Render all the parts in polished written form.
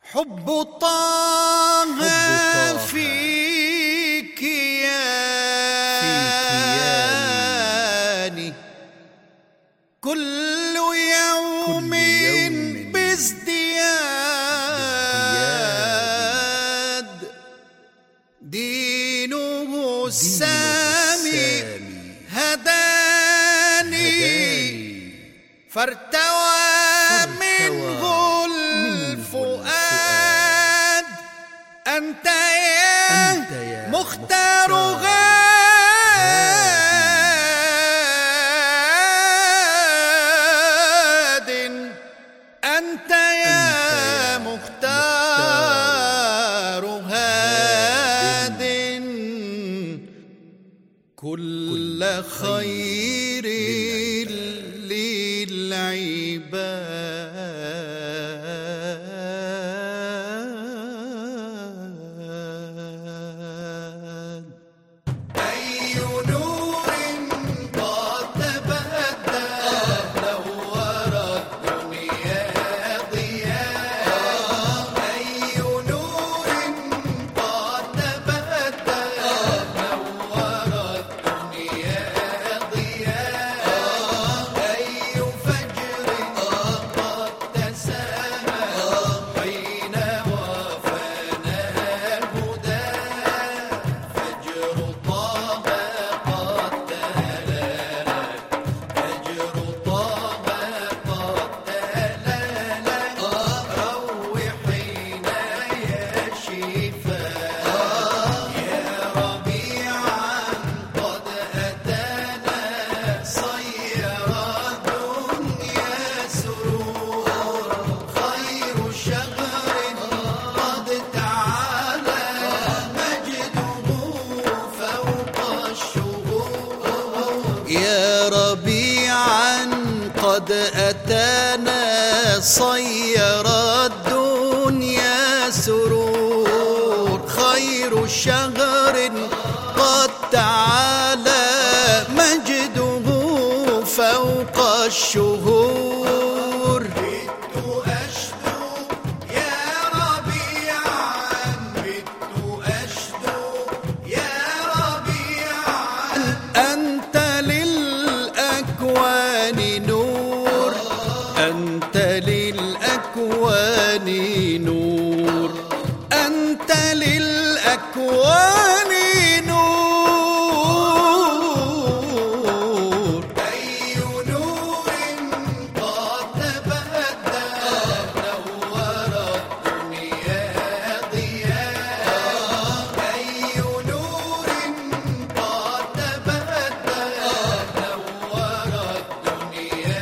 حب طه في كياني كل يوم بازدياد دينه السامي هداني فارتوى منه الفؤاد أنت يا مختار غاد أنت يا مختار هاد كل خير للعباد. أي نور قد تبدى نور الدنيا ضياء. أي نور قد تبدى نور الدنيا ضياء. أي فجر قد تسامى بين وفانا الهدى. فجر طه قد تلالا فجر طه قد تلالا روحينا يا شفاء. يا ربيعا قد أتانا صير الدنيا سرور. خير شهر قد تعالى مجده فوق الشهور. يا ربيعا قد أتانا صير الدنيا سرور. خير شهر قد تعالى مجده فوق الشهور. بت أشدو يا ربيعا بت أشدو يا ربيعا أنت للأكوان نور. أنت للأكوان نور. أنت للأكوان نور. أي نور قد تبدى نور الدنيا ضياء. أي نور قد تبدى نور الدنيا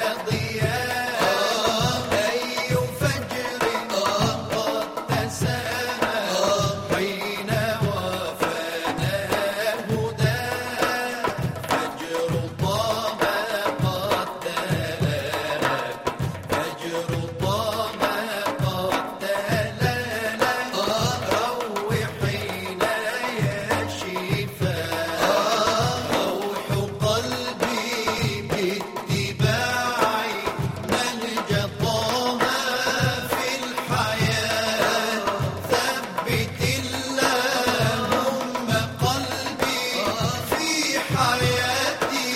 ضياء. أي فجر قد تسامى بين وفانا الهدى. فجر طه قد تلالا فجر طه قد تلالا روحينا يا شفاء. روح قلبي باتباع نهج طه في الحياة. ثبت اللهم قلبي في حياتي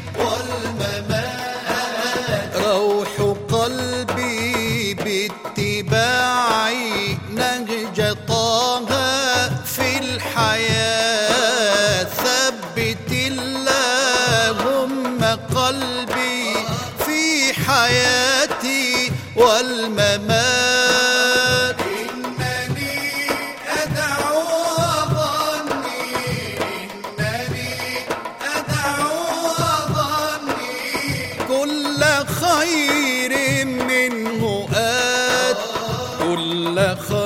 والممات. روح قلبي باتباع نهج طه في الحياة. ثبت اللهم قلبي في حياتي والممات. إنني أدعو ظني إنني أدعو ظني كل خير منه آت كل خير